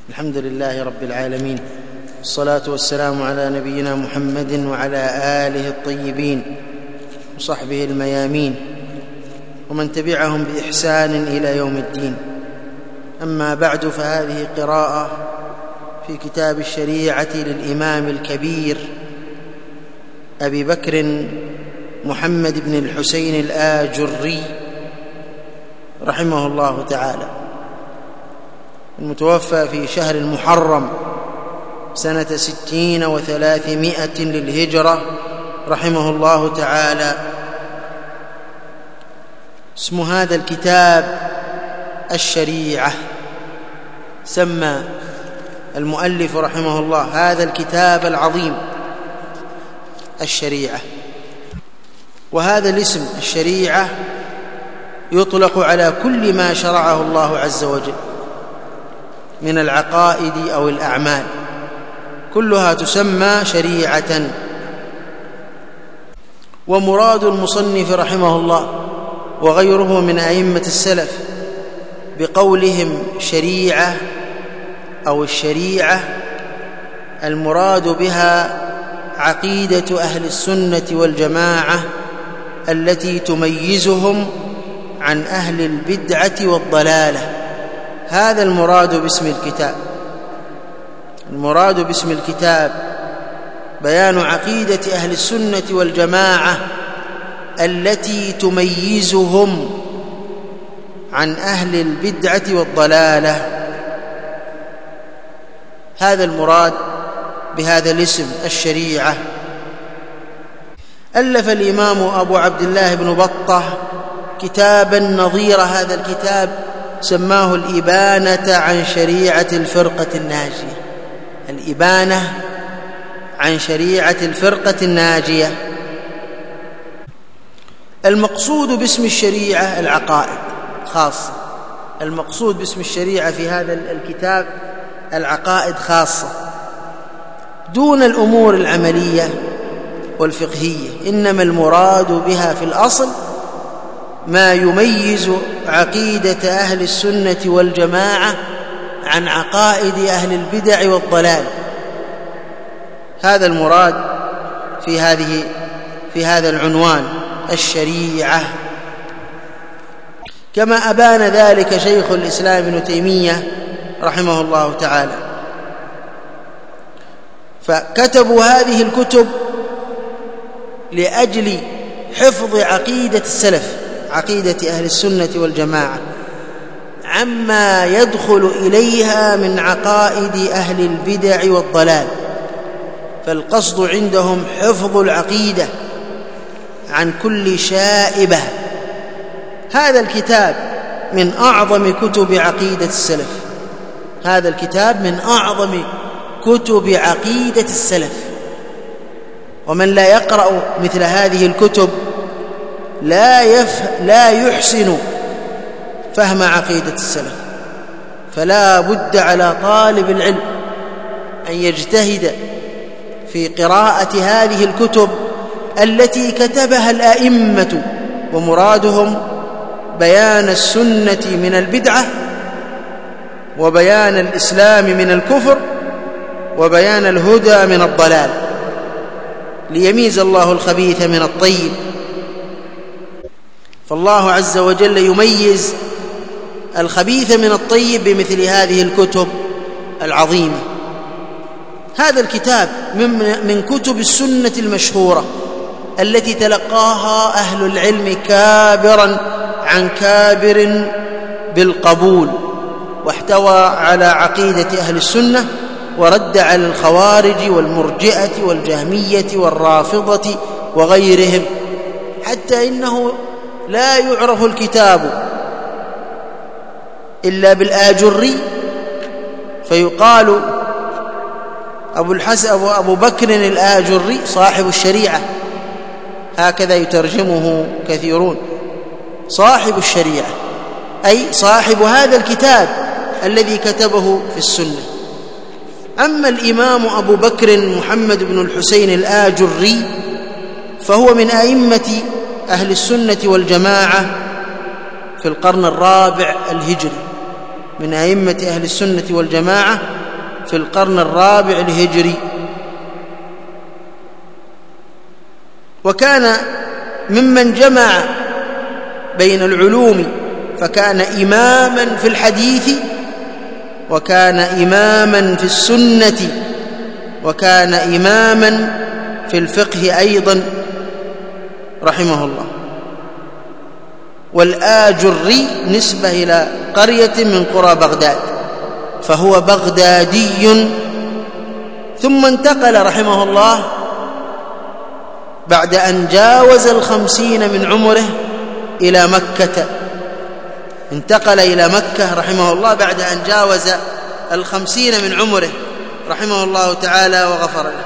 الحمد لله رب العالمين، والصلاة والسلام على نبينا محمد وعلى آله الطيبين وصحبه الميامين ومن تبعهم بإحسان إلى يوم الدين. أما بعد، فهذه قراءة في كتاب الشريعة للإمام الكبير أبي بكر محمد بن الحسين الآجري رحمه الله تعالى، المتوفى في شهر المحرم سنة 60 و300 للهجرة رحمه الله تعالى. اسم هذا الكتاب الشريعة. سمى المؤلف رحمه الله هذا الكتاب العظيم الشريعة، وهذا الاسم الشريعة يطلق على كل ما شرعه الله عز وجل من العقائد أو الأعمال، كلها تسمى شريعة. ومراد المصنف رحمه الله وغيره من أئمة السلف بقولهم شريعة أو الشريعة، المراد بها عقيدة أهل السنة والجماعة التي تميزهم عن أهل البدعة والضلالة. هذا المراد باسم الكتاب. المراد باسم الكتاب بيان عقيدة أهل السنة والجماعة التي تميزهم عن أهل البدعة والضلالة. هذا المراد بهذا الاسم الشريعة. ألف الإمام أبو عبد الله بن بطة كتابا نظير هذا الكتاب، سماه الإبانة عن شريعة الفرقة الناجية. الإبانة عن شريعة الفرقة الناجية. المقصود باسم الشريعة العقائد خاصة. المقصود باسم الشريعة في هذا الكتاب العقائد خاصة، دون الأمور العملية والفقهية. إنما المراد بها في الأصل ما يميز عقيدة أهل السنة والجماعة عن عقائد أهل البدع والضلال. هذا المراد في هذا العنوان الشريعة، كما أبان ذلك شيخ الإسلام ابن تيمية رحمه الله تعالى. فكتبوا هذه الكتب لأجل حفظ عقيدة السلف، عقيدة أهل السنة والجماعة، عما يدخل إليها من عقائد أهل البدع والضلال. فالقصد عندهم حفظ العقيدة عن كل شائبة. هذا الكتاب من أعظم كتب عقيدة السلف. هذا الكتاب من أعظم كتب عقيدة السلف، ومن لا يقرأ مثل هذه الكتب لا يحسن فهم عقيدة السلف. فلا بد على طالب العلم أن يجتهد في قراءة هذه الكتب التي كتبها الأئمة، ومرادهم بيان السنة من البدعة، وبيان الإسلام من الكفر، وبيان الهدى من الضلال، ليميز الله الخبيث من الطيب. فالله عز وجل يميز الخبيث من الطيب بمثل هذه الكتب العظيمة. هذا الكتاب من كتب السنة المشهورة التي تلقاها أهل العلم كابرا عن كابر بالقبول، واحتوى على عقيدة أهل السنة، ورد على الخوارج والمرجئة والجهمية والرافضة وغيرهم، حتى إنه لا يعرف الكتاب إلا بالآجري، فيقال أبو بكر الآجري صاحب الشريعة، هكذا يترجمه كثيرون، صاحب الشريعة، أي صاحب هذا الكتاب الذي كتبه في السنة. أما الإمام أبو بكر محمد بن الحسين الآجري فهو من أئمة أهل السنة والجماعة في القرن الرابع الهجري، من أئمة أهل السنة والجماعة في القرن الرابع الهجري، وكان ممن جمع بين العلوم، فكان إماما في الحديث، وكان إماما في السنة، وكان إماما في الفقه أيضا رحمه الله. والآجري نسبة إلى قرية من قرى بغداد، فهو بغدادي. ثم انتقل رحمه الله بعد أن جاوز 50 من عمره إلى مكة، انتقل إلى مكة رحمه الله بعد أن جاوز 50 من عمره رحمه الله تعالى وغفر له،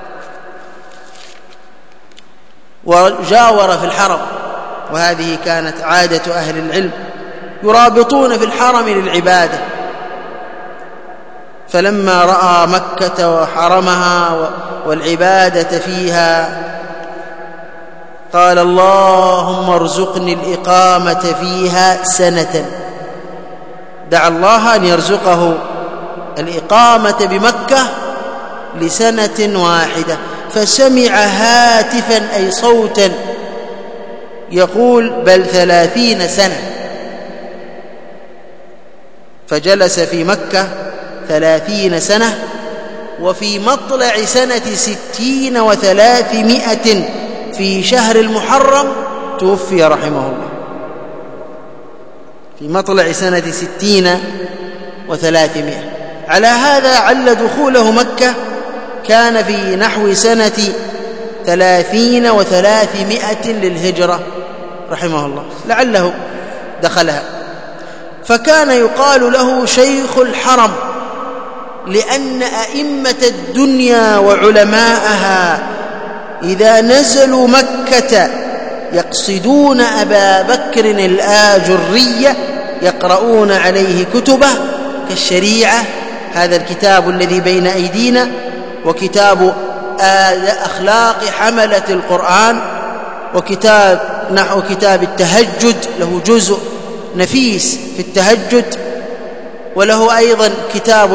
وجاور في الحرم. وهذه كانت عادة أهل العلم، يرابطون في الحرم للعبادة. فلما رأى مكة وحرمها والعبادة فيها قال: اللهم ارزقني الإقامة فيها سنة. دعا الله أن يرزقه الإقامة بمكة لسنة واحدة، فسمع هاتفا أي صوتا يقول: بل 30 سنة. فجلس في مكة 30 سنة، وفي مطلع سنة 60 و300 في شهر المحرم توفي رحمه الله، في مطلع سنة 60 و300. على هذا عل دخوله مكة كان في نحو سنة 30 و300 للهجرة رحمه الله، لعله دخلها. فكان يقال له شيخ الحرم، لأن أئمة الدنيا وعلماءها إذا نزلوا مكة يقصدون أبا بكر الآجري يقرؤون عليه كتبه كالشريعة، هذا الكتاب الذي بين أيدينا، وكتاب أخلاق حملة القرآن، وكتاب نحو كتاب التهجد، له جزء نفيس في التهجد، وله أيضا كتاب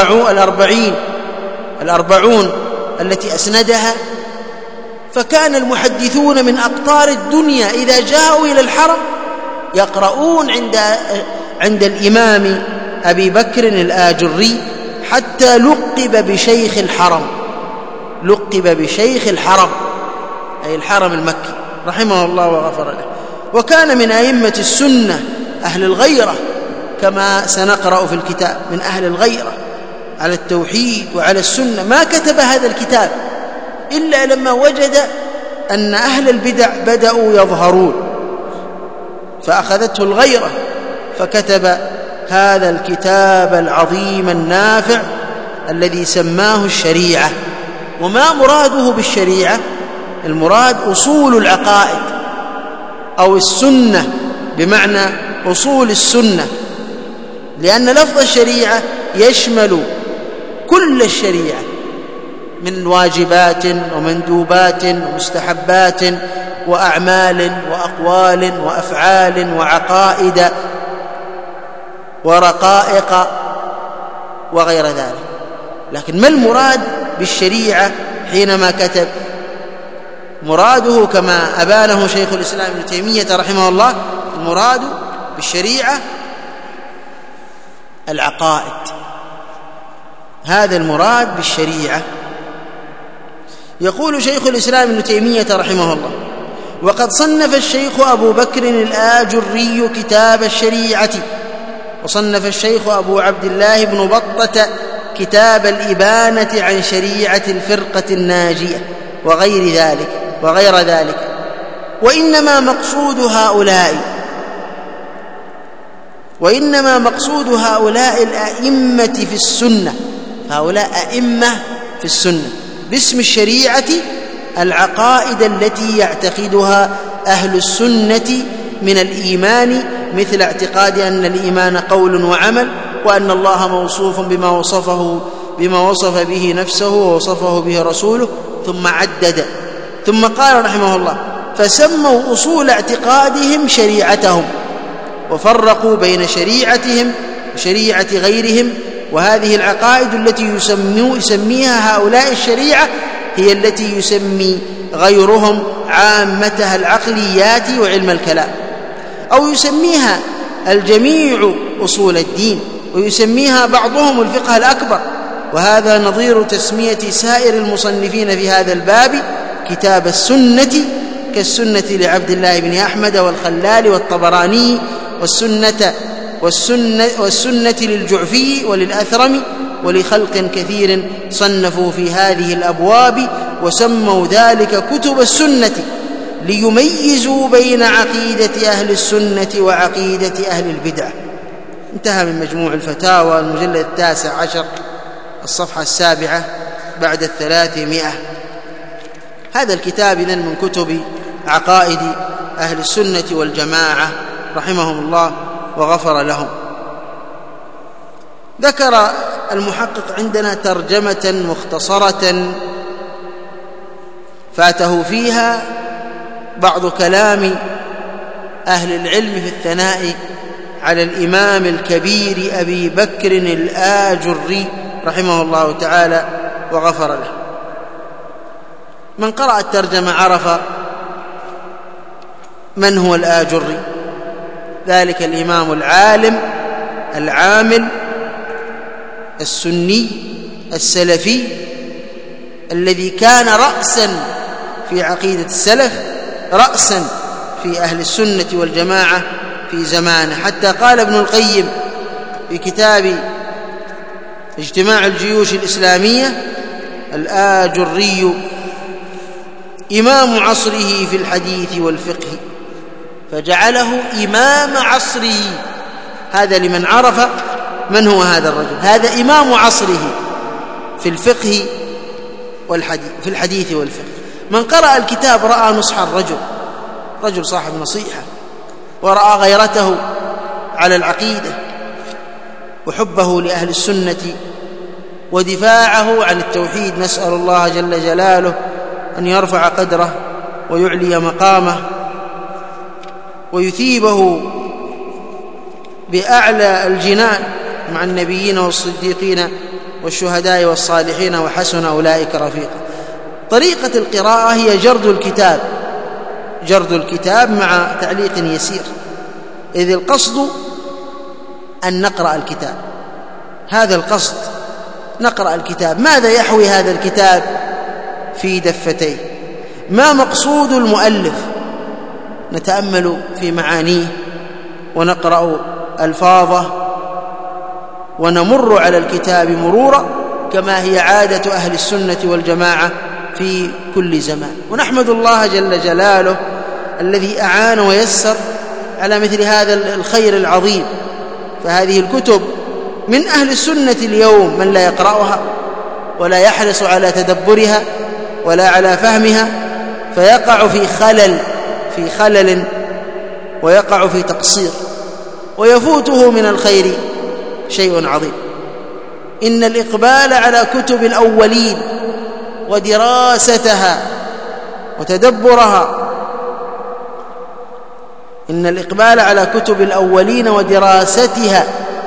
الأربعون التي أسندها. فكان المحدثون من أقطار الدنيا إذا جاءوا إلى الحرم يقرؤون عند الإمام أبي بكر الآجري، حتى لقب بشيخ الحرم، لقب بشيخ الحرم أي الحرم المكي رحمه الله وغفر له. وكان من أئمة السنة أهل الغيرة، كما سنقرأ في الكتاب، من أهل الغيرة على التوحيد وعلى السنة. ما كتب هذا الكتاب إلا لما وجد أن أهل البدع بدأوا يظهرون، فأخذته الغيرة فكتب هذا الكتاب العظيم النافع الذي سماه الشريعة. وما مراده بالشريعة؟ المراد أصول العقائد أو السنة، بمعنى أصول السنة، لأن لفظ الشريعة يشمل كل الشريعة من واجبات ومندوبات ومستحبات وأعمال وأقوال وأفعال وعقائد ورقائق وغير ذلك. لكن ما المراد بالشريعة حينما كتب؟ مراده كما أبانه شيخ الإسلام ابن تيمية رحمه الله، المراد بالشريعة العقائد، هذا المراد بالشريعة. يقول شيخ الإسلام ابن تيمية رحمه الله: وقد صنف الشيخ أبو بكر الآجري كتاب الشريعة، وصنف الشيخ أبو عبد الله بن بطة كتاب الإبانة عن شريعة الفرقة الناجية وغير ذلك. وإنما مقصود هؤلاء الأئمة في السنة، هؤلاء أئمة في السنة باسم الشريعة العقائد التي يعتقدها أهل السنة من الإيمان، مثل اعتقاد أن الإيمان قول وعمل، وأن الله موصوف بما وصف به نفسه ووصفه به رسوله، ثم عدد، ثم قال رحمه الله: فسموا أصول اعتقادهم شريعتهم، وفرقوا بين شريعتهم وشريعة غيرهم. وهذه العقائد التي يسميها هؤلاء الشريعة هي التي يسمي غيرهم عامتها العقليات وعلم الكلام، أو يسميها الجميع أصول الدين، ويسميها بعضهم الفقه الأكبر. وهذا نظير تسمية سائر المصنفين في هذا الباب كتاب السنة كالسنة لعبد الله بن أحمد والخلال والطبراني، والسنة للجعفي وللأثرم ولخلق كثير صنفوا في هذه الأبواب، وسموا ذلك كتب السنة ليميزوا بين عقيدة أهل السنة وعقيدة أهل البدع. انتهى من مجموع الفتاوى المجلد 19 الصفحة 7 بعد 300. هذا الكتاب إذن من كتب عقائد أهل السنة والجماعة رحمهم الله وغفر لهم. ذكر المحقق عندنا ترجمة مختصرة فاته فيها بعض كلام أهل العلم في الثناء على الإمام الكبير أبي بكر الآجري رحمه الله تعالى وغفر له. من قرأ الترجمة عرف من هو الآجري، ذلك الإمام العالم العامل السني السلفي الذي كان رأسا في عقيدة السلف، رأسا في أهل السنة والجماعة في زمانه، حتى قال ابن القيم في كتاب اجتماع الجيوش الإسلامية: الآجري إمام عصره في الحديث والفقه، فجعله إمام عصره. هذا لمن عرف من هو هذا الرجل، هذا إمام عصره في الفقه والحديث، في الحديث والفقه. من قرأ الكتاب رأى نصح رجل صاحب نصيحة، ورأى غيرته على العقيدة وحبه لأهل السنة ودفاعه عن التوحيد. نسأل الله جل جلاله أن يرفع قدره ويعلي مقامه ويثيبه بأعلى الجنان مع النبيين والصديقين والشهداء والصالحين وحسن أولئك رفيقا. طريقة القراءة هي جرد الكتاب مع تعليق يسير، إذ القصد أن نقرأ الكتاب، هذا القصد، نقرأ الكتاب. ماذا يحوي هذا الكتاب في دفتيه؟ ما مقصود المؤلف؟ نتأمل في معانيه ونقرأ ألفاظه ونمر على الكتاب مرورا كما هي عادة أهل السنة والجماعة في كل زمان. ونحمد الله جل جلاله الذي أعان ويسر على مثل هذا الخير العظيم. فهذه الكتب من أهل السنة اليوم من لا يقرأها ولا يحرص على تدبرها ولا على فهمها، فيقع في خلل ويقع في تقصير، ويفوته من الخير شيء عظيم. إن الإقبال على كتب الأولين ودراستها وتدبرها، إن الإقبال على كتب الأولين ودراستها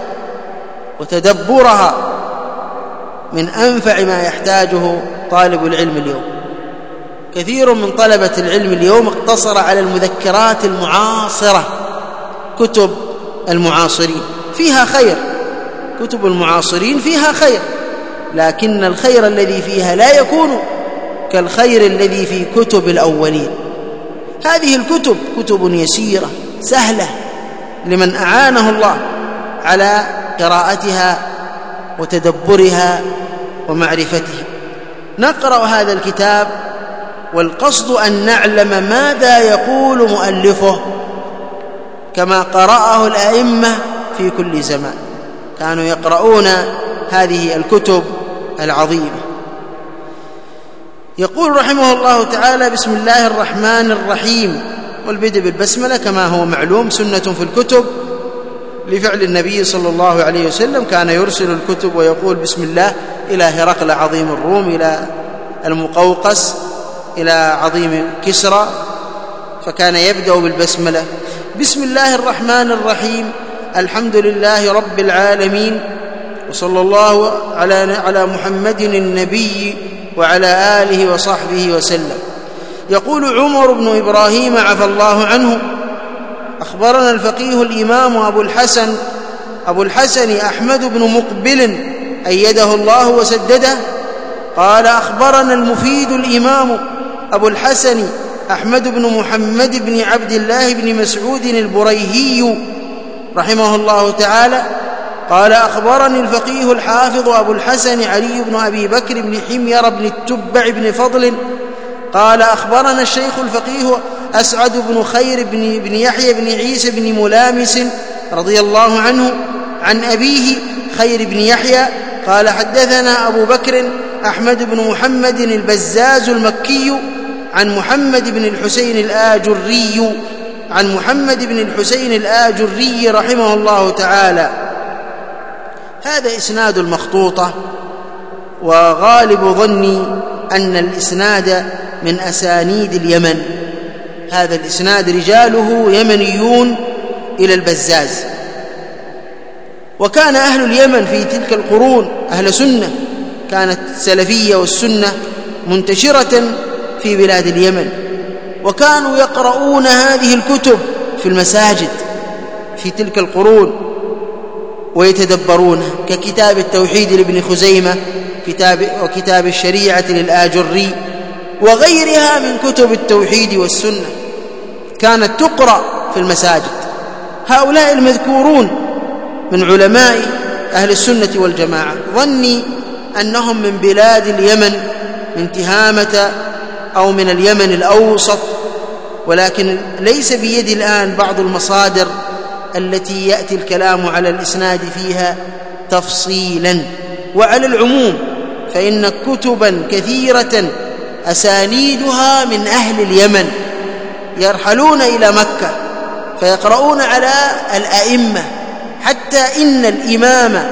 وتدبرها من أنفع ما يحتاجه طالب العلم اليوم. كثير من طلبة العلم اليوم اقتصر على المذكرات المعاصرة، كتب المعاصرين فيها خير، كتب المعاصرين فيها خير، لكن الخير الذي فيها لا يكون كالخير الذي في كتب الأولين. هذه الكتب كتب يسيرة سهلة لمن أعانه الله على قراءتها وتدبرها ومعرفتها. نقرأ هذا الكتاب والقصد أن نعلم ماذا يقول مؤلفه، كما قرأه الأئمة في كل زمان، كانوا يقرؤون هذه الكتب العظيمة. يقول رحمه الله تعالى: بسم الله الرحمن الرحيم. والبدء بالبسملة كما هو معلوم سنة في الكتب لفعل النبي صلى الله عليه وسلم، كان يرسل الكتب ويقول بسم الله إلى هرقل عظيم الروم، إلى المقوقس، إلى عظيم كسرى، فكان يبدأ بالبسملة. بسم الله الرحمن الرحيم الحمد لله رب العالمين، وصلى الله على محمد النبي وعلى آله وصحبه وسلم. يقول عمر بن إبراهيم عفى الله عنه: أخبرنا الفقيه الإمام أبو الحسن أحمد بن مقبل أيده الله وسدده، قال: أخبرنا المفيد الإمام أبو الحسن أحمد بن محمد بن عبد الله بن مسعود البريهي رحمه الله تعالى قال: أخبرني الفقيه الحافظ أبو الحسن علي بن أبي بكر بن حمير بن التبع بن فضل قال: أخبرنا الشيخ الفقيه أسعد بن خير بن يحيى بن عيسى بن ملامس رضي الله عنه عن أبيه خير بن يحيى قال: حدثنا أبو بكر أحمد بن محمد البزاز المكي عن محمد بن الحسين الآجري رحمه الله تعالى. هذا إسناد المخطوطة، وغالب ظني أن الإسناد من أسانيد اليمن. هذا الإسناد رجاله يمنيون إلى البزاز، وكان أهل اليمن في تلك القرون أهل سنة، كانت السلفية والسنة منتشرة في بلاد اليمن، وكانوا يقرؤون هذه الكتب في المساجد في تلك القرون ويتدبرونها، ككتاب التوحيد لابن خزيمة وكتاب الشريعة للآجري وغيرها من كتب التوحيد والسنة، كانت تقرأ في المساجد. هؤلاء المذكورون من علماء أهل السنة والجماعة ظني أنهم من بلاد اليمن، من تهامة أو من اليمن الأوسط، ولكن ليس بيدي الآن بعض المصادر التي يأتي الكلام على الإسناد فيها تفصيلا. وعلى العموم فإن كتبا كثيرة أسانيدها من أهل اليمن يرحلون إلى مكة فيقرؤون على الأئمة، حتى إن الإمام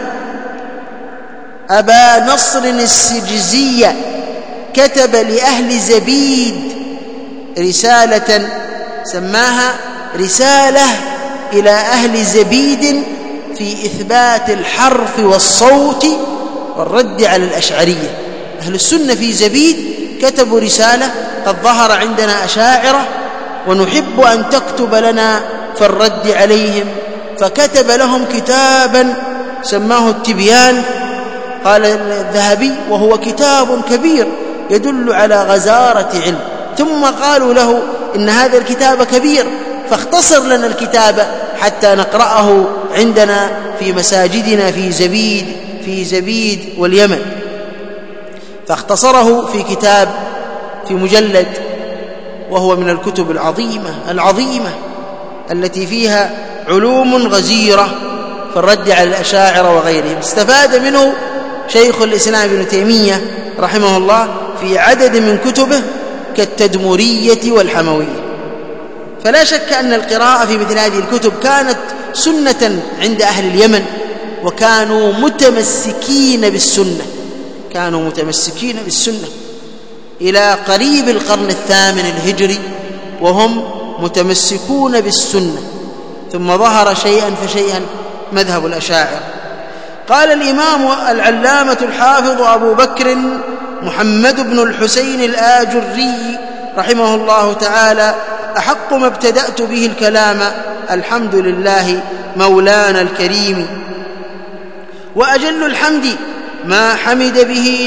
أبا نصر السجزي كتب لأهل زبيد رسالة سماها رسالة إلى أهل زبيد في إثبات الحرف والصوت والرد على الأشعرية. أهل السنة في زبيد كتبوا رسالة: قد ظهر عندنا أشاعرة ونحب أن تكتب لنا في الرد عليهم، فكتب لهم كتابا سماه التبيان، قال الذهبي، وهو كتاب كبير يدل على غزارة علم. ثم قالوا له إن هذا الكتاب كبير فاختصر لنا الكتاب حتى نقرأه عندنا في مساجدنا في زبيد واليمن، فاختصره في كتاب في مجلد، وهو من الكتب العظيمة التي فيها علوم غزيرة في الرد على الأشاعرة وغيرهم. استفاد منه شيخ الإسلام ابن تيمية رحمه الله في عدد من كتبه كالتدمرية والحموية. فلا شك أن القراءة في مثل هذه الكتب كانت سنة عند أهل اليمن، وكانوا متمسكين بالسنة إلى قريب القرن 8 الهجري وهم متمسكون بالسنة، ثم ظهر شيئا فشيئا مذهب الأشاعرة. قال الإمام العلامة الحافظ أبو بكر محمد بن الحسين الآجري رحمه الله تعالى: أحق ما ابتدأت به الكلام الحمد لله مولانا الكريم، وأجل الحمد ما حمد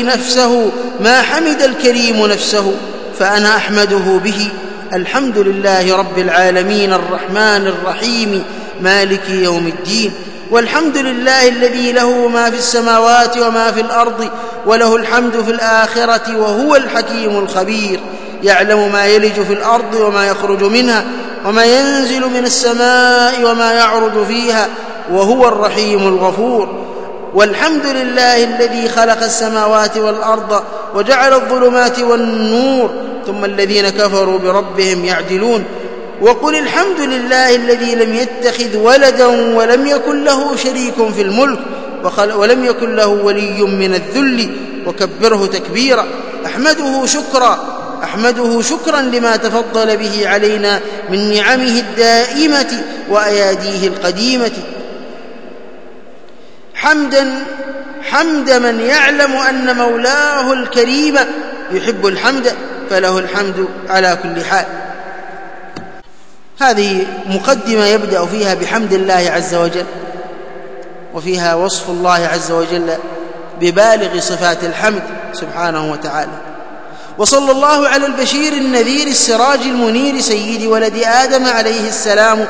الكريم نفسه، فأنا أحمده به. الحمد لله رب العالمين الرحمن الرحيم مالك يوم الدين، والحمد لله الذي له ما في السماوات وما في الأرض، وله الحمد في الآخرة، وهو الحكيم الخبير، يعلم ما يلج في الأرض وما يخرج منها، وما ينزل من السماء وما يعرج فيها، وهو الرحيم الغفور. والحمد لله الذي خلق السماوات والأرض وجعل الظلمات والنور، ثم الذين كفروا بربهم يعدلون. وقل الحمد لله الذي لم يتخذ ولدا ولم يكن له شريك في الملك ولم يكن له ولي من الذل وكبره تكبيرا. أحمده شكرا لما تفضل به علينا من نعمه الدائمة وأياديه القديمة. حمد من يعلم أن مولاه الكريم يحب الحمد فله الحمد على كل حال. هذه مقدمة يبدأ فيها بحمد الله عز وجل، وفيها وصف الله عز وجل ببالغ صفات الحمد سبحانه وتعالى. وصلى الله على البشير النذير السراج المنير سيد ولد آدم عليه السلام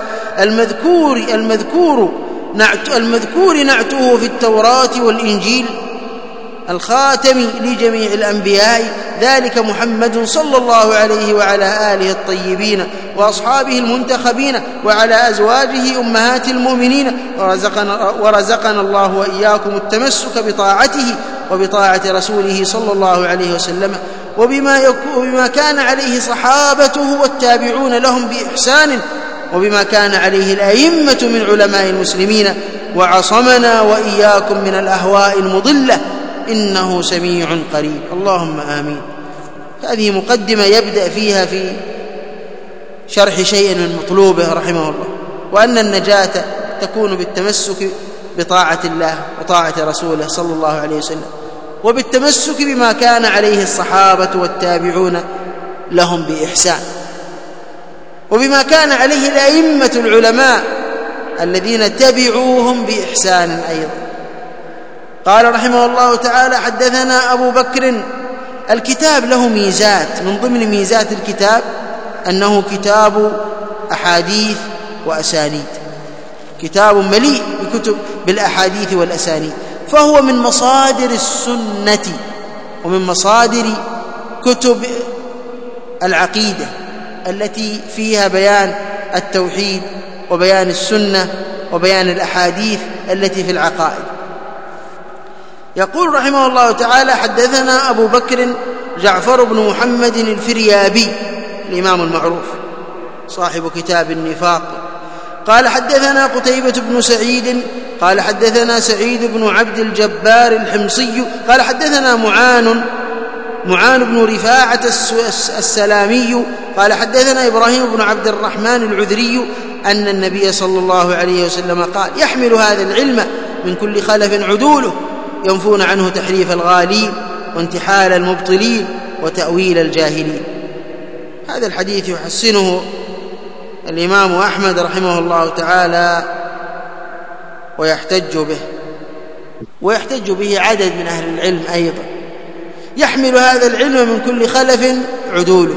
المذكور نعته في التوراة والإنجيل، الخاتم لجميع الأنبياء، ذلك محمد صلى الله عليه وعلى آله الطيبين وأصحابه المنتخبين وعلى أزواجه أمهات المؤمنين. ورزقنا الله وإياكم التمسك بطاعته وبطاعة رسوله صلى الله عليه وسلم وبما كان عليه صحابته والتابعون لهم بإحسان، وبما كان عليه الأئمة من علماء المسلمين، وعصمنا وإياكم من الأهواء المضلة إنه سميع قريب. اللهم آمين. هذه مقدمة يبدأ فيها في شرح شيء من مطلوبه رحمه الله، وأن النجاة تكون بالتمسك بطاعة الله وطاعة رسوله صلى الله عليه وسلم، وبالتمسك بما كان عليه الصحابة والتابعون لهم بإحسان، وبما كان عليه الأئمة العلماء الذين تبعوهم بإحسان أيضا. قال رحمه الله تعالى: حدثنا أبو بكر. الكتاب له ميزات، من ضمن ميزات الكتاب أنه كتاب أحاديث وأسانيد، كتاب مليء بكتب بالأحاديث والأسانيد، فهو من مصادر السنة ومن مصادر كتب العقيدة التي فيها بيان التوحيد وبيان السنة وبيان الأحاديث التي في العقائد. يقول رحمه الله تعالى: حدثنا أبو بكر جعفر بن محمد الفريابي الإمام المعروف صاحب كتاب النفاق. قال: حدثنا قتيبة بن سعيد قال: حدثنا سعيد بن عبد الجبار الحمصي قال: حدثنا معان بن رفاعة السلامي قال: حدثنا إبراهيم بن عبد الرحمن العذري أن النبي صلى الله عليه وسلم قال: يحمل هذا العلم من كل خلف عدوله ينفون عنه تحريف الغالين وانتحال المبطلين وتأويل الجاهلين. هذا الحديث يحسنه الإمام أحمد رحمه الله تعالى ويحتج به عدد من أهل العلم أيضا. يحمل هذا العلم من كل خلف عدوله،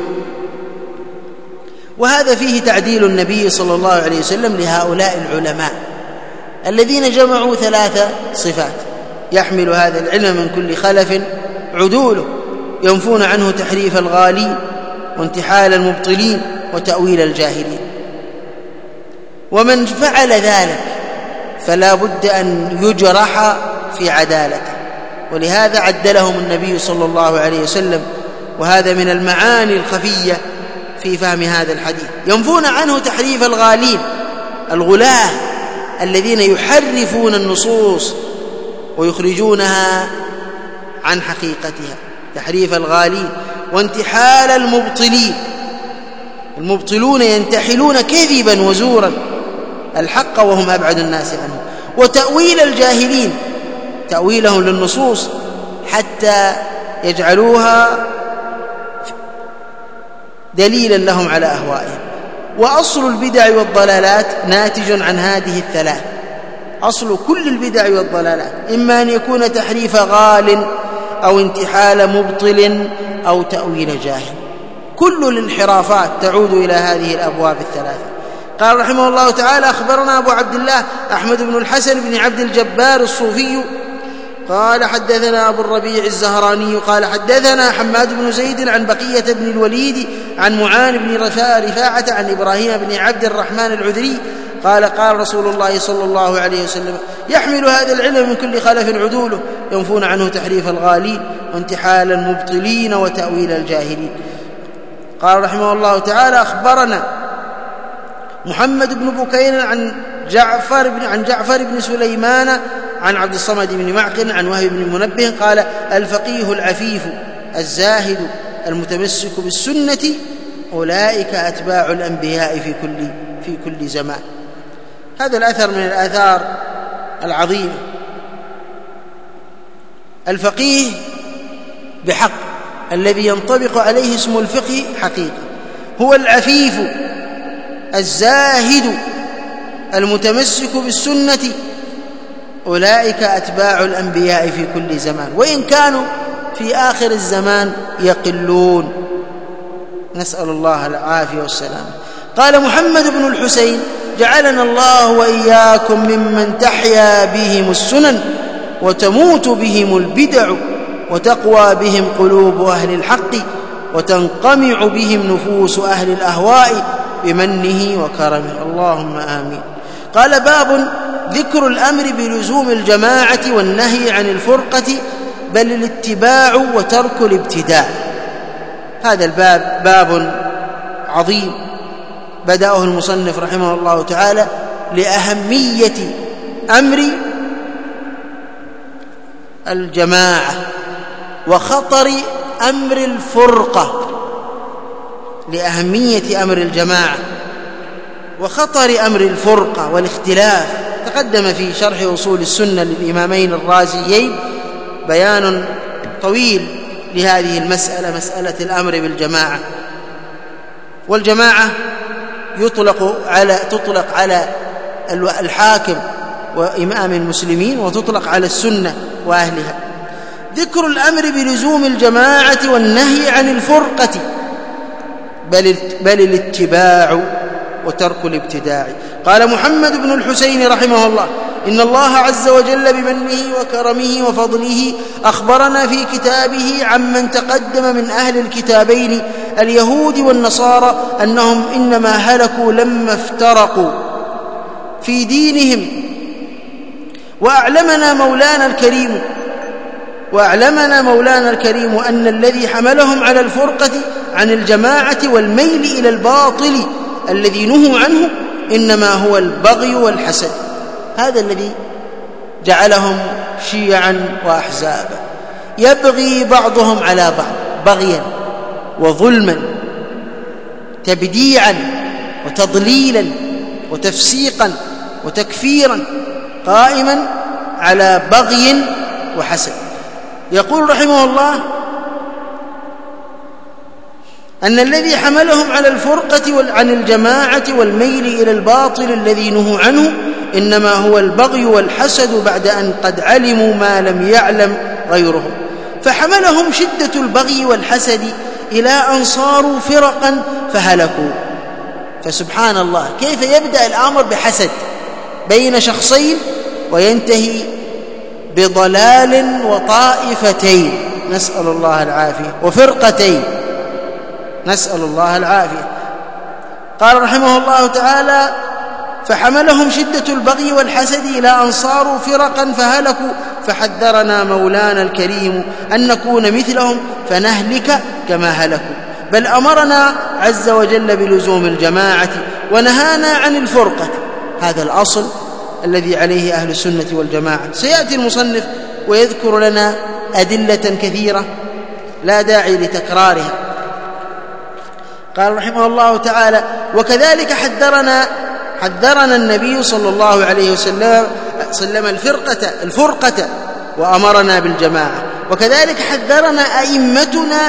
وهذا فيه تعديل النبي صلى الله عليه وسلم لهؤلاء العلماء الذين جمعوا 3 صفات: يحمل هذا العلم من كل خلف عدوله ينفون عنه تحريف الغالين وانتحال المبطلين وتأويل الجاهلين. ومن فعل ذلك فلا بد أن يجرح في عدالته، ولهذا عدلهم النبي صلى الله عليه وسلم، وهذا من المعاني الخفية في فهم هذا الحديث. ينفون عنه تحريف الغالين، الغلاة الذين يحرفون النصوص ويخرجونها عن حقيقتها، تحريف الغالين، وانتحال المبطلين، المبطلون ينتحلون كذبا وزورا الحق وهم أبعد الناس عنه، وتأويل الجاهلين، تأويلهم للنصوص حتى يجعلوها دليلا لهم على أهوائهم. وأصل البدع والضلالات ناتج عن هذه الثلاث. أصل كل البدع والضلالات إما أن يكون تحريف غال أو انتحال مبطل أو تأويل جاهل. كل الانحرافات تعود إلى هذه الأبواب الثلاثة. قال رحمه الله تعالى: أخبرنا أبو عبد الله أحمد بن الحسن بن عبد الجبار الصوفي قال: حدثنا أبو الربيع الزهراني قال: حدثنا حماد بن زيد عن بقية بن الوليد عن معان بن رفاعة عن إبراهيم بن عبد الرحمن العذري قال: قال رسول الله صلى الله عليه وسلم: يحمل هذا العلم من كل خلف عدوله ينفون عنه تحريف الغالين وانتحال المبطلين وتأويل الجاهلين. قال رحمه الله تعالى: أخبرنا محمد بن بكير عن جعفر بن سليمان عن عبد الصمد بن معقل عن وهب بن منبه قال: الفقيه العفيف الزاهد المتمسك بالسنة أولئك أتباع الأنبياء في كل زمان. هذا الأثر من الآثار العظيمة الفقيه بحق الذي ينطبق عليه اسم الفقه حقيقي هو العفيف الزاهد المتمسك بالسنة، أولئك أتباع الأنبياء في كل زمان، وإن كانوا في آخر الزمان يقلون، نسأل الله العافية والسلام. قال محمد بن الحسين: جعلنا الله وإياكم ممن تحيا بهم السنن وتموت بهم البدع وتقوى بهم قلوب أهل الحق وتنقمع بهم نفوس أهل الأهواء بمنه وكرمه، اللهم آمين. قال: باب ذكر الأمر بلزوم الجماعة والنهي عن الفرقة، بل الاتباع وترك الابتداع. هذا الباب باب عظيم بدأه المصنف رحمه الله تعالى لأهمية أمر الجماعة وخطر أمر الفرقة، لأهمية أمر الجماعة وخطر أمر الفرقة والاختلاف. تقدم في شرح أصول السنة للإمامين الرازيين بيان طويل لهذه المسألة، مسألة الأمر بالجماعة. والجماعة تطلق على الحاكم وإمام المسلمين، وتطلق على السنة وأهلها. ذكر الأمر بلزوم الجماعة والنهي عن الفرقة، بل الاتباع وترك الابتداع. قال محمد بن الحسين رحمه الله: إن الله عز وجل بمنه وكرمه وفضله أخبرنا في كتابه عمن تقدم من أهل الكتابين اليهود والنصارى أنهم إنما هلكوا لما افترقوا في دينهم، وأعلمنا مولانا الكريم أن الذي حملهم على الفرقة عن الجماعة والميل إلى الباطل الذي نهوا عنه إنما هو البغي والحسد. هذا الذي جعلهم شيعا وأحزابا، يبغي بعضهم على بعض بغيا وظلما، تبديعا وتضليلا وتفسيقا وتكفيرا، قائما على بغي وحسد. يقول رحمه الله: أن الذي حملهم على الفرقة عن الجماعة والميل إلى الباطل الذي نهوا عنه إنما هو البغي والحسد، بعد أن قد علموا ما لم يعلم غيرهم، فحملهم شدة البغي والحسد إلى أن صاروا فرقا فهلكوا. فسبحان الله، كيف يبدأ الأمر بحسد بين شخصين وينتهي بضلال وطائفتين، نسأل الله العافية، وفرقتين، نسأل الله العافية. قال رحمه الله تعالى: فحملهم شدة البغي والحسد إلى أن صاروا فرقا فهلكوا، فحذرنا مولانا الكريم أن نكون مثلهم فنهلك كما هلكوا، بل أمرنا عز وجل بلزوم الجماعة ونهانا عن الفرقة. هذا الأصل الذي عليه أهل السنة والجماعة. سيأتي المصنف ويذكر لنا أدلة كثيرة لا داعي لتكرارها. قال رحمه الله تعالى: وكذلك حذرنا النبي صلى الله عليه وسلم الفرقة وأمرنا بالجماعة، وكذلك حذرنا أئمتنا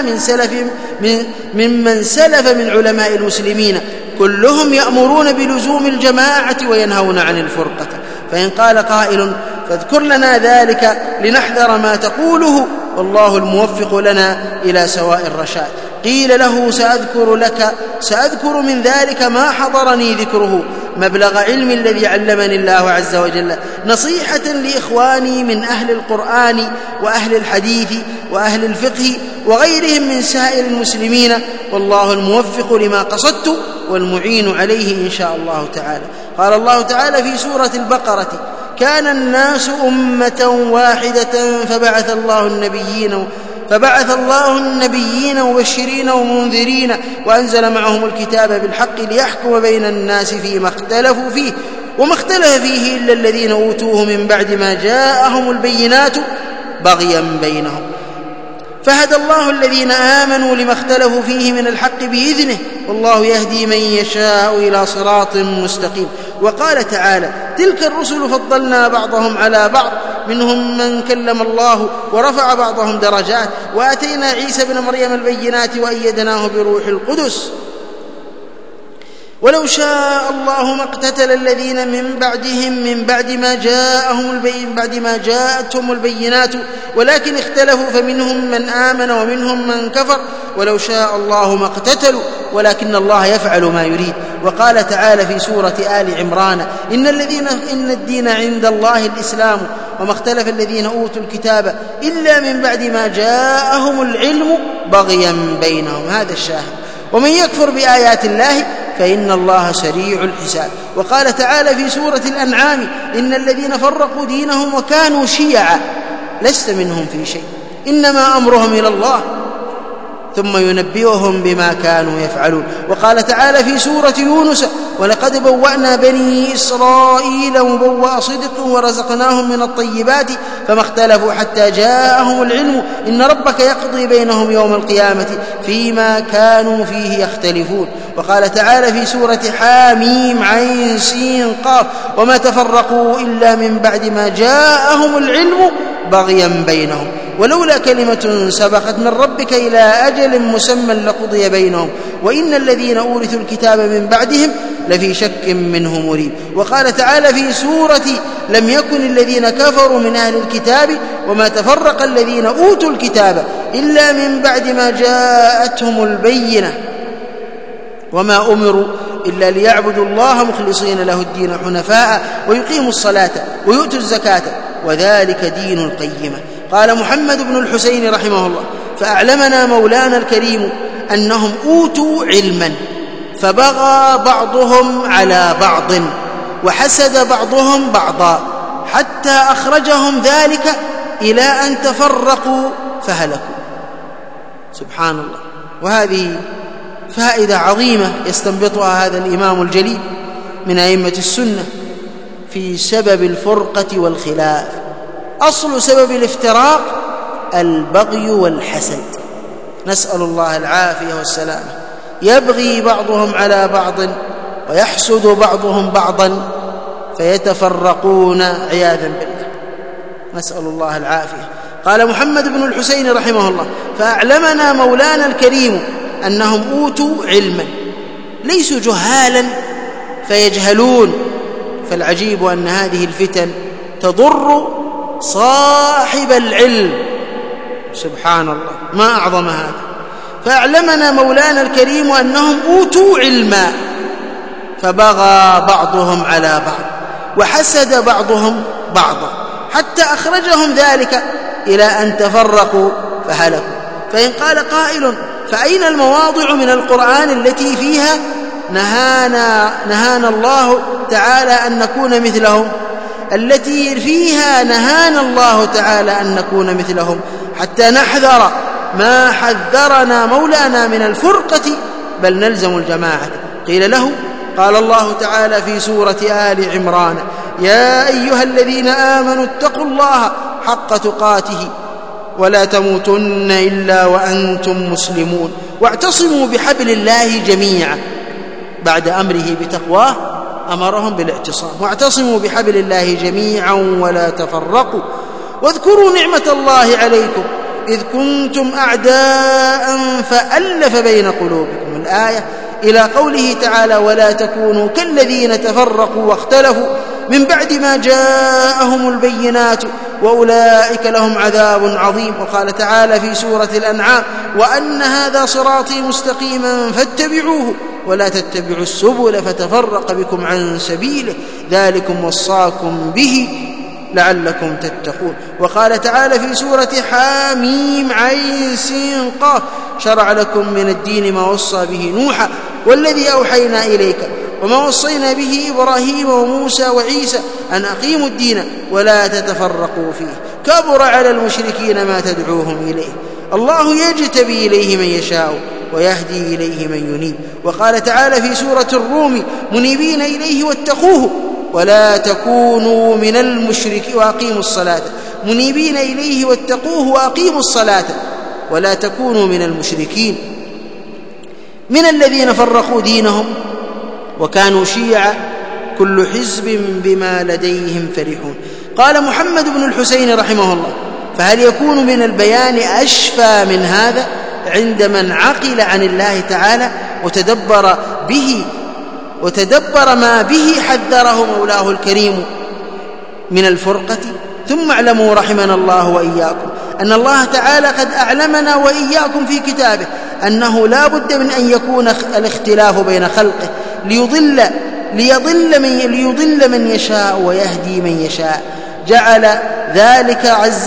ممن سلف من علماء المسلمين، كلهم يأمرون بلزوم الجماعة وينهون عن الفرقة. فإن قال قائل: فاذكر لنا ذلك لنحذر ما تقوله، والله الموفق لنا إلى سواء الرشاد. قيل له: سأذكر من ذلك ما حضرني ذكره، مبلغ علم الذي علمني الله عز وجل، نصيحة لإخواني من أهل القرآن وأهل الحديث وأهل الفقه وغيرهم من سائر المسلمين، والله الموفق لما قصدت والمعين عليه إن شاء الله تعالى. قال الله تعالى في سورة البقرة: كان الناس أمة واحدة فبعث الله النبيين مبشرين ومنذرين وأنزل معهم الكتاب بالحق ليحكم بين الناس فيما اختلفوا فيه، وما اختلف فيه إلا الذين أوتوه من بعد ما جاءهم البينات بغيا بينهم، فهدى الله الذين آمنوا لما اختلفوا فيه من الحق بإذنه، والله يهدي من يشاء إلى صراط مستقيم. وقال تعالى: تلك الرسل فضلنا بعضهم على بعض منهم من كلم الله ورفع بعضهم درجات وآتينا عيسى بن مريم البينات وأيدناه بروح القدس ولو شاء الله ما اقتتل الذين من بعدهم من بعد ما جاءتهم البينات ولكن اختلفوا فمنهم من آمن ومنهم من كفر ولو شاء الله ما اقتتلوا ولكن الله يفعل ما يريد. وقال تعالى في سورة آل عمران: إن الدين عند الله الإسلام وما اختلف الذين أوتوا الكتاب إلا من بعد ما جاءهم العلم بغيا بينهم. هذا الشاهد. ومن يكفر بآيات الله فإن الله سريع الحساب. وقال تعالى في سورة الأنعام: إن الذين فرقوا دينهم وكانوا شيعا لست منهم في شيء إنما أمرهم إلى الله ثم ينبئهم بما كانوا يفعلون. وقال تعالى في سورة يونس: ولقد بوأنا بني إسرائيل مبوأ صدق ورزقناهم من الطيبات فما اختلفوا حتى جاءهم العلم إن ربك يقضي بينهم يوم القيامة فيما كانوا فيه يختلفون. وقال تعالى في سورة حاميم عين سين قاف: وما تفرقوا إلا من بعد ما جاءهم العلم بغيا بينهم ولولا كلمة سبقت من ربك إلى أجل مسمى لقضي بينهم وإن الذين أورثوا الكتاب من بعدهم لفي شك منه مريب. وقال تعالى في سورة لم يكن الذين كفروا من أهل الكتاب وما تفرق الذين أوتوا الكتاب إلا من بعد ما جاءتهم البينة وما أمروا إلا ليعبدوا الله مخلصين له الدين حنفاء ويقيموا الصلاة ويؤتوا الزكاة وذلك دين القيمة. قال محمد بن الحسين رحمه الله: فأعلمنا مولانا الكريم أنهم أوتوا علما فبغى بعضهم على بعض وحسد بعضهم بعضا حتى أخرجهم ذلك إلى أن تفرقوا فهلكوا. سبحان الله. وهذه فائدة عظيمة يستنبطها هذا الإمام الجليل من أئمة السنة في سبب الفرقة والخلاف. أصل سبب الافتراق البغي والحسد، نسأل الله العافية والسلامة. يبغي بعضهم على بعض ويحسد بعضهم بعضا فيتفرقون عياذا بالله، نسأل الله العافية. قال محمد بن الحسين رحمه الله: فأعلمنا مولانا الكريم أنهم أوتوا علما، ليسوا جهالا فيجهلون. فالعجيب أن هذه الفتن تضر صاحب العلم، سبحان الله، ما أعظم هذا. فأعلمنا مولانا الكريم أنهم أوتوا علما فبغى بعضهم على بعض وحسد بعضهم بعضا حتى أخرجهم ذلك إلى أن تفرقوا فهلكوا. فإن قال قائل: فأين المواضع من القرآن التي فيها نهانا الله تعالى أن نكون مثلهم، التي فيها نهانا الله تعالى أن نكون مثلهم حتى نحذر ما حذرنا مولانا من الفرقة بل نلزم الجماعة؟ قيل له: قال الله تعالى في سورة آل عمران: يا أيها الذين آمنوا اتقوا الله حق تقاته ولا تموتن إلا وأنتم مسلمون واعتصموا بحبل الله جميعا. بعد أمره بتقواه أمرهم بالاعتصام: واعتصموا بحبل الله جميعا ولا تفرقوا واذكروا نعمة الله عليكم إذ كنتم أعداء فألف بين قلوبكم، الآية، إلى قوله تعالى: ولا تكونوا كالذين تفرقوا واختلفوا من بعد ما جاءهم البينات وأولئك لهم عذاب عظيم. وقال تعالى في سورة الأنعام: وأن هذا صراطي مستقيما فاتبعوه ولا تتبعوا السبل فتفرق بكم عن سبيله ذلكم وصاكم به لعلكم تتقون. وقال تعالى في سورة حاميم عين سين قاف: شرع لكم من الدين ما وصى به نوحا والذي أوحينا إليك وما وصينا به إبراهيم وموسى وعيسى أن أقيموا الدين ولا تتفرقوا فيه كبر على المشركين ما تدعوهم إليه الله يجتبي إليه من يشاء ويهدي إليه من ينيب. وقال تعالى في سورة الروم: منيبين إليه واتقوه ولا تكونوا من المشركين وأقيموا الصلاة، منيبين إليه واتقوه وأقيموا الصلاة ولا تكونوا من المشركين من الذين فرقوا دينهم وكانوا شيعا كل حزب بما لديهم فرحون. قال محمد بن الحسين رحمه الله: فهل يكون من البيان أشفى من هذا عند من عقل عن الله تعالى وتدبر ما به حذره مولاه الكريم من الفرقة؟ ثم اعلموا رحمنا الله وإياكم أن الله تعالى قد أعلمنا وإياكم في كتابه أنه لا بد من أن يكون الاختلاف بين خلقه ليضل من يشاء ويهدي من يشاء. جعل ذلك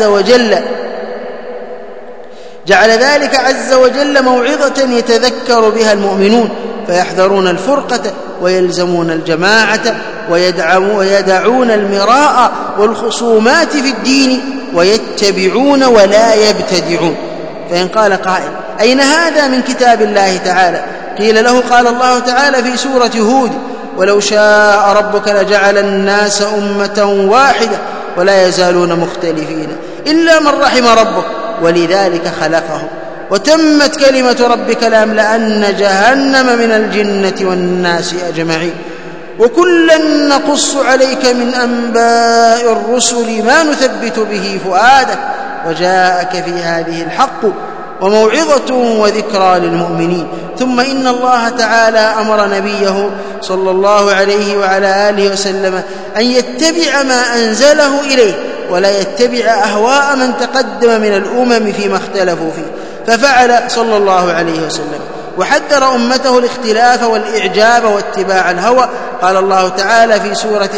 عز وجل موعظة يتذكر بها المؤمنون فيحذرون الفرقة ويلزمون الجماعة ويدعون المراء والخصومات في الدين ويتبعون ولا يبتدعون. فإن قال قائل: أين هذا من كتاب الله تعالى؟ قيل له: قال الله تعالى في سورة هود: ولو شاء ربك لجعل الناس أمة واحدة ولا يزالون مختلفين إلا من رحم ربك ولذلك خلقهم وتمت كلمة ربك لأملأن جهنم من الجنة والناس أجمعين وكلا نقص عليك من أنباء الرسل ما نثبت به فؤادك وجاءك في هذه الحق وموعظة وذكرى للمؤمنين. ثم إن الله تعالى أمر نبيه صلى الله عليه وعلى آله وسلم أن يتبع ما أنزله إليه ولا يتبع أهواء من تقدم من الأمم فيما اختلفوا فيه، ففعل صلى الله عليه وسلم وحذر أمته الاختلاف والإعجاب واتباع الهوى. قال الله تعالى في سورة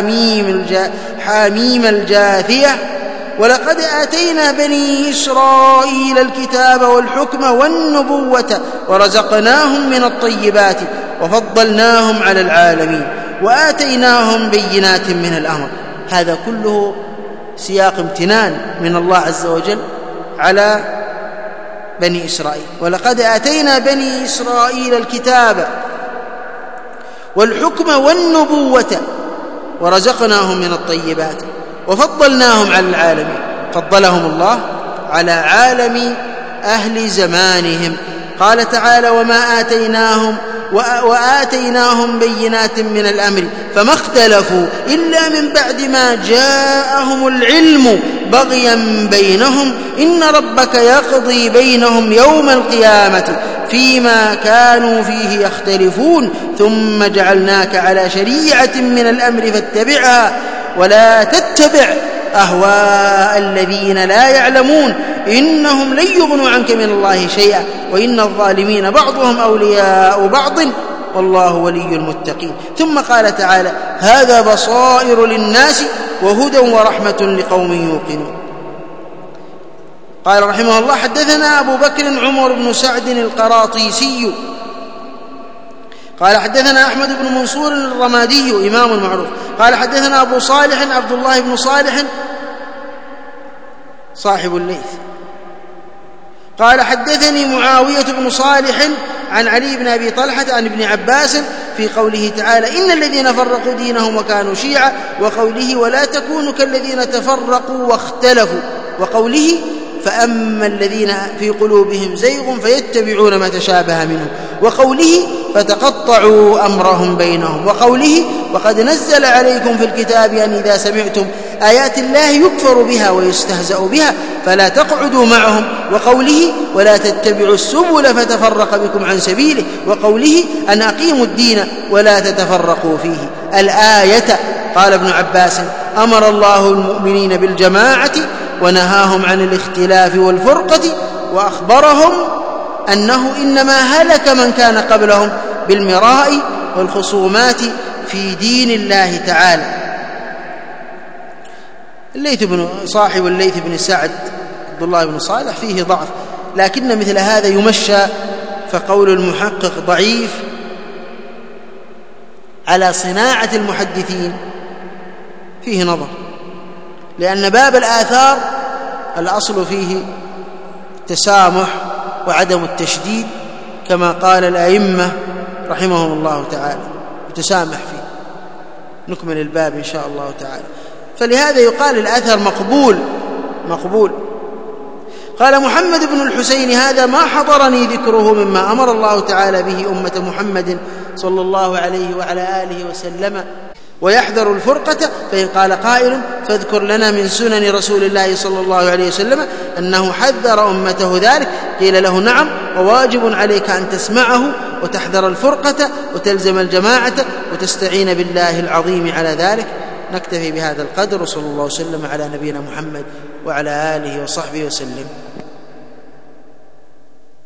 حاميم الجاثية: ولقد آتينا بني إسرائيل الكتاب والحكم والنبوة ورزقناهم من الطيبات وفضلناهم على العالمين وآتيناهم بينات من الأمر. هذا كله سياق امتنان من الله عز وجل على بني إسرائيل. ولقد آتينا بني إسرائيل الكتاب والحكم والنبوة ورزقناهم من الطيبات وفضلناهم على العالمين. فضلهم الله على عالم أهل زمانهم. قال تعالى: وآتيناهم بينات من الأمر فما اختلفوا إلا من بعد ما جاءهم العلم بغيا بينهم إن ربك يقضي بينهم يوم القيامة فيما كانوا فيه يختلفون ثم جعلناك على شريعة من الأمر فاتبعها ولا تتبع أهواء الذين لا يعلمون إنهم لن يغنوا عنك من الله شيئا وإن الظالمين بعضهم أولياء بعض والله ولي المتقين. ثم قال تعالى: هذا بصائر للناس وهدى ورحمة لقوم يوقنون. قال رحمه الله: حدثنا أبو بكر عمر بن سعد القراطيسي قال حدثنا أحمد بن منصور الرمادي إمام معروف قال حدثنا أبو صالح عبد الله بن صالح صاحب الليث قال حدثني معاوية بن صالح عن علي بن أبي طلحة عن ابن عباس في قوله تعالى: إن الذين فرقوا دينهم وكانوا شيعا، وقوله: ولا تكونوا كالذين تفرقوا واختلفوا، وقوله: فأما الذين في قلوبهم زيغ فيتبعون ما تشابه منه، وقوله: فتقطعوا أمرهم بينهم، وقوله: وقد نزل عليكم في الكتاب أن إذا سمعتم آيات الله يكفر بها ويستهزأ بها فلا تقعدوا معهم، وقوله: ولا تتبعوا السبل فتفرق بكم عن سبيله، وقوله: أن أقيموا الدين ولا تتفرقوا فيه الآية. قال ابن عباس: أمر الله المؤمنين بالجماعة ونهاهم عن الاختلاف والفرقة، وأخبرهم أنه إنما هلك من كان قبلهم بالمراء والخصومات في دين الله تعالى. صاحب الليث بن سعد عبد الله بن صالح فيه ضعف، لكن مثل هذا يمشى، فقول المحقق ضعيف على صناعة المحدثين فيه نظر، لأن باب الآثار الأصل فيه التسامح وعدم التشديد كما قال الأئمة رحمهم الله تعالى، يتسامح فيه. نكمل الباب إن شاء الله تعالى. فلهذا يقال الأثر مقبول. قال محمد بن الحسين: هذا ما حضرني ذكره مما أمر الله تعالى به أمة محمد صلى الله عليه وعلى آله وسلم ويحذر الفرقة. فإن قال قائل فاذكر لنا من سنن رسول الله صلى الله عليه وسلم أنه حذر أمته ذلك، قيل له نعم، وواجب عليك أن تسمعه وتحذر الفرقة وتلزم الجماعة وتستعين بالله العظيم على ذلك. نكتفي بهذا القدر، وصلى الله وسلم على نبينا محمد وعلى آله وصحبه وسلم.